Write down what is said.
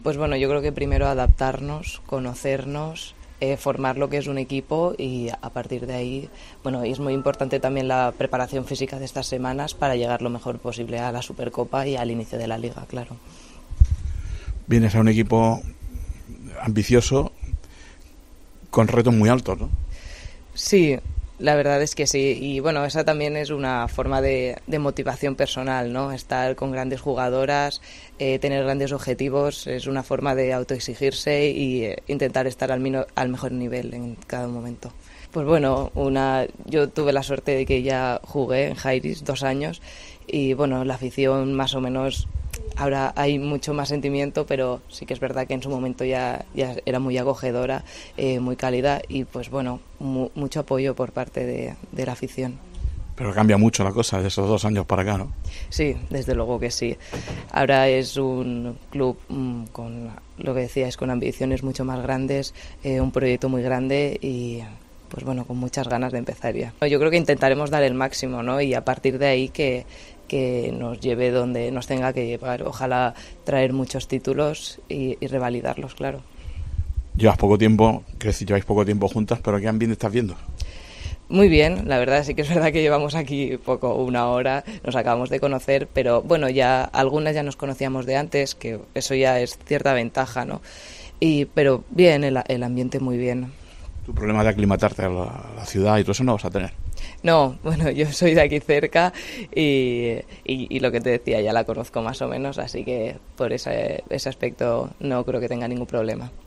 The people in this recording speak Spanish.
Pues bueno, yo creo que primero adaptarnos, conocernos, formar lo que es un equipo y a partir de ahí, bueno, y es muy importante también la preparación física de estas semanas para llegar lo mejor posible a la Supercopa y al inicio de la Liga, claro. Vienes a un equipo ambicioso con retos muy altos, ¿no? Sí, la verdad es que sí. Y bueno, esa también es una forma de motivación personal, ¿no? Estar con grandes jugadoras, tener grandes objetivos, es una forma de autoexigirse y intentar estar al mejor nivel en cada momento. Pues bueno, yo tuve la suerte de que ya jugué en Jairis 2 años y bueno, la afición más o menos, ahora hay mucho más sentimiento, pero sí que es verdad que en su momento ya era muy acogedora, muy cálida y pues bueno, mucho apoyo por parte de la afición. Pero cambia mucho la cosa de esos 2 años para acá, ¿no? Sí, desde luego que sí. Ahora es un club con, lo que decías, con ambiciones mucho más grandes, un proyecto muy grande y pues bueno, con muchas ganas de empezar ya. Yo creo que intentaremos dar el máximo, ¿no? Y a partir de ahí que nos lleve donde nos tenga que llevar. Ojalá traer muchos títulos y revalidarlos, claro. Lleváis poco tiempo juntas, pero ¿qué ambiente estás viendo? Muy bien, la verdad sí que es verdad que llevamos aquí poco, 1 hora, nos acabamos de conocer, pero bueno, ya algunas ya nos conocíamos de antes, que eso ya es cierta ventaja, ¿no? Pero bien, el ambiente muy bien. Tu problema de aclimatarte a la ciudad y todo eso no vas a tener. No, bueno, yo soy de aquí cerca y lo que te decía, ya la conozco más o menos, así que por ese aspecto no creo que tenga ningún problema.